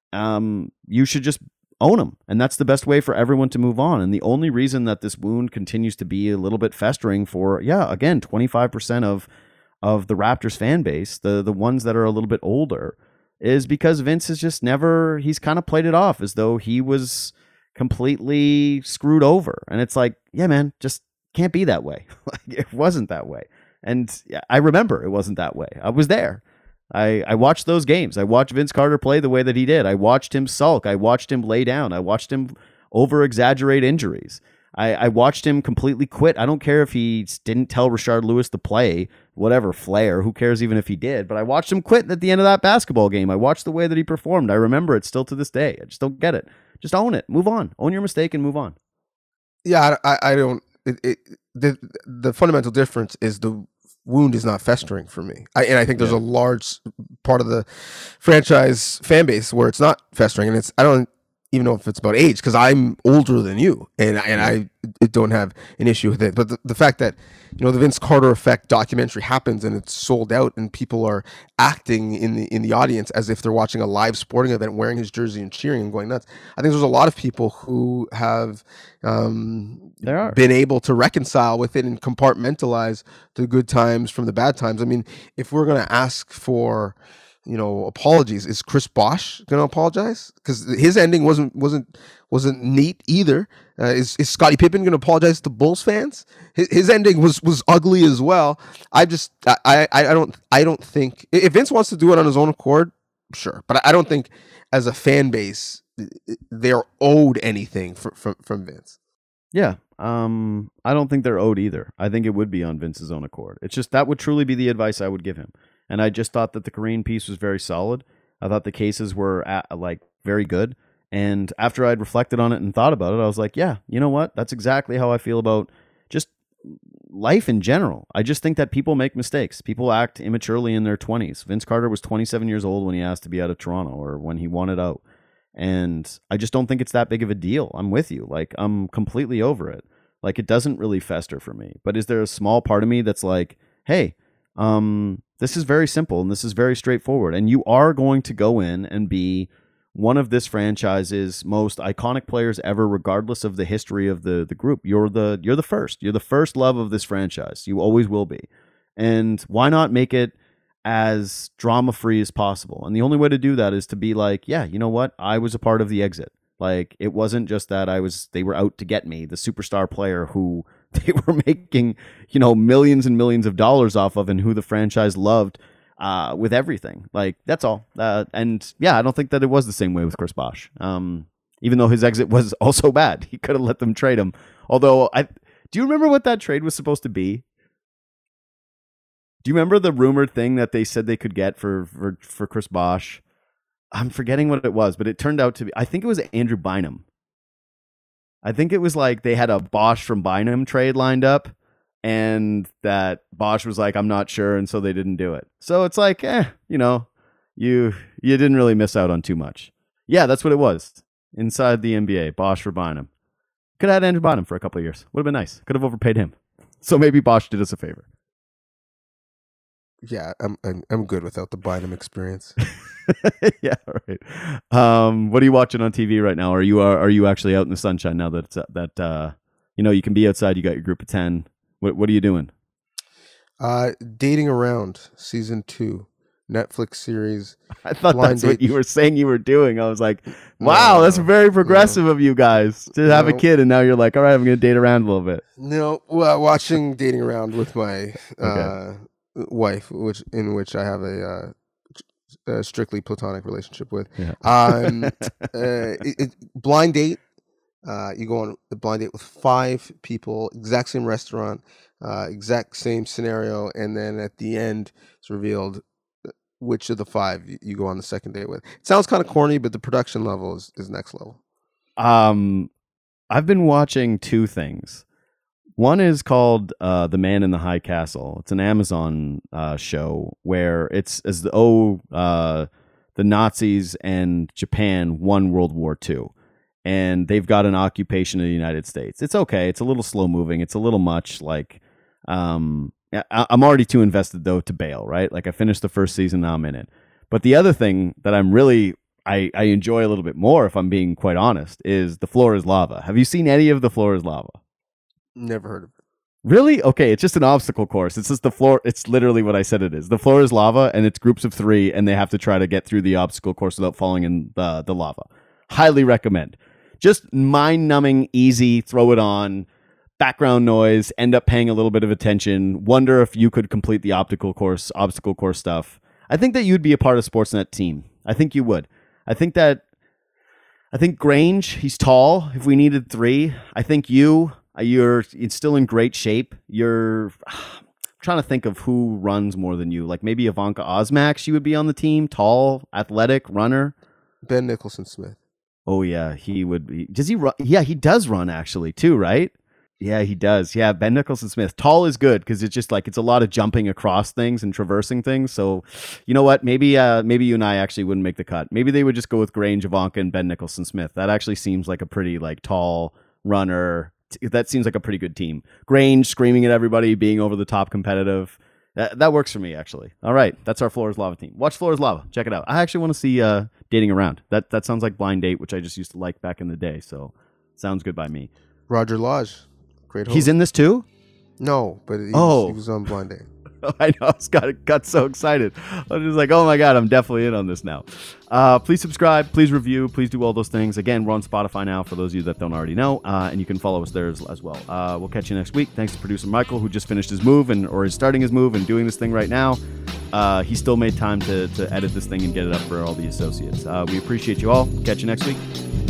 you should just own them. And that's the best way for everyone to move on. And the only reason that this wound continues to be a little bit festering for, again, 25% of the Raptors fan base, the ones that are a little bit older, is because Vince has just he's kind of played it off as though he was completely screwed over. And it's like, yeah, man, just can't be that way. Like, it wasn't that way. And I remember it wasn't that way. I was there. I watched those games. I watched Vince Carter play the way that he did. I watched him sulk. I watched him lay down. I watched him over-exaggerate injuries. I watched him completely quit. I don't care if he didn't tell Rashard Lewis to play, whatever, Flair. Who cares even if he did? But I watched him quit at the end of that basketball game. I watched the way that he performed. I remember it still to this day. I just don't get it. Just own it. Move on. Own your mistake and move on. Yeah, I don't. The fundamental difference is the wound is not festering for me. I think there's a large part of the franchise fan base where it's not festering, and I don't even know if it's about age, because I'm older than you, and I don't have an issue with it. But the fact that, the Vince Carter Effect documentary happens and it's sold out, and people are acting in the audience as if they're watching a live sporting event, wearing his jersey and cheering and going nuts. I think there's a lot of people who have been able to reconcile with it and compartmentalize the good times from the bad times. I mean, if we're going to ask for apologies, is Chris Bosh going to apologize? Because his ending wasn't neat either. Is Scottie Pippen going to apologize to Bulls fans? His ending was ugly as well. I don't think, if Vince wants to do it on his own accord, sure, but I don't think as a fan base they're owed anything from Vince. Yeah. I don't think they're owed either. I think it would be on Vince's own accord. It's just that would truly be the advice I would give him. And I just thought that the Kareem piece was very solid. I thought the cases were very good. And after I'd reflected on it and thought about it, I was like, yeah, you know what? That's exactly how I feel about just life in general. I just think that people make mistakes. People act immaturely in their 20s. Vince Carter was 27 years old when he asked to be out of Toronto, or when he wanted out. And I just don't think it's that big of a deal. I'm with you. Like, I'm completely over it. Like, it doesn't really fester for me. But is there a small part of me that's like, hey, this is very simple and this is very straightforward. And you are going to go in and be one of this franchise's most iconic players ever, regardless of the history of the group. You're the first. You're the first love of this franchise. You always will be. And why not make it as drama-free as possible? And the only way to do that is to be like, yeah, you know what? I was a part of the exit. Like, it wasn't just that they were out to get me, the superstar player who they were making, millions and millions of dollars off of, and who the franchise loved with everything. Like, that's all. And yeah, I don't think that it was the same way with Chris Bosh. Even though his exit was also bad, he could have let them trade him. Although, do you remember what that trade was supposed to be? Do you remember the rumored thing that they said they could get for Chris Bosh? I'm forgetting what it was, but it turned out to be, I think it was Andrew Bynum. I think it was like they had a Bosh from Bynum trade lined up, and that Bosh was like, I'm not sure, and so they didn't do it. So it's like, you didn't really miss out on too much. Yeah, that's what it was. Inside the NBA, Bosh for Bynum. Could have had Andrew Bynum for a couple of years. Would have been nice. Could have overpaid him. So maybe Bosh did us a favor. Yeah, I'm good without the Bynum experience. Yeah, right. What are you watching on TV right now? Are you actually out in the sunshine now that you can be outside? You got your group of 10. What are you doing? Dating Around season 2, Netflix series. I thought that's what you were saying you were doing. I was like, wow, that's very progressive of you guys to have a kid, and now you're like, all right, I'm going to date around a little bit. No, well, watching Dating Around with my wife, in which I have a strictly platonic relationship with. Yeah. Blind date. You go on a blind date with 5 people, exact same restaurant, exact same scenario, and then at the end, it's revealed which of the 5 you go on the second date with. It sounds kind of corny, but the production level is next level. I've been watching 2 things. One is called The Man in the High Castle. It's an Amazon show where it's as though the Nazis and Japan won World War II. And they've got an occupation of the United States. It's okay. It's a little slow moving. It's a little much. Like, I'm already too invested, though, to bail, right? Like, I finished the first season, now I'm in it. But the other thing that I enjoy a little bit more, if I'm being quite honest, is The Floor is Lava. Have you seen any of The Floor is Lava? Never heard of it. Really? Okay, it's just an obstacle course. It's just the floor. It's literally what I said it is. The floor is lava, and it's groups of 3, and they have to try to get through the obstacle course without falling in the lava. Highly recommend. Just mind-numbing, easy, throw it on, background noise, end up paying a little bit of attention, wonder if you could complete the obstacle course stuff. I think that you'd be a part of Sportsnet team. I think you would. I think Grange, he's tall. If we needed 3, I think you're still in great shape. I'm trying to think of who runs more than you. Like maybe Ivanka Osmak, she would be on the team. Tall, athletic, runner. Ben Nicholson-Smith. Oh, yeah, he would be. Does he run? Yeah, he does run actually too, right? Yeah, he does. Yeah, Ben Nicholson-Smith. Tall is good because it's just like it's a lot of jumping across things and traversing things. So, you know what? Maybe you and I actually wouldn't make the cut. Maybe they would just go with Grange, Ivanka, and Ben Nicholson-Smith. That actually seems like a pretty like tall runner. That seems like a pretty good team. Grange screaming at everybody, being over the top competitive. That works for me, actually. All right, that's our Floor is Lava team. Watch Floor is Lava. Check it out. I actually want to see Dating Around. That sounds like Blind Date, which I just used to like back in the day. So sounds good by me. Roger Lodge, great host. He's in this too? No, but he was on Blind Date. I know. I got so excited. I was just like, oh my God, I'm definitely in on this now. Please subscribe. Please review. Please do all those things. Again, we're on Spotify now for those of you that don't already know. And you can follow us there as well. We'll catch you next week. Thanks to producer Michael, who just finished his move or is starting his move and doing this thing right now. He still made time to edit this thing and get it up for all the associates. We appreciate you all. Catch you next week.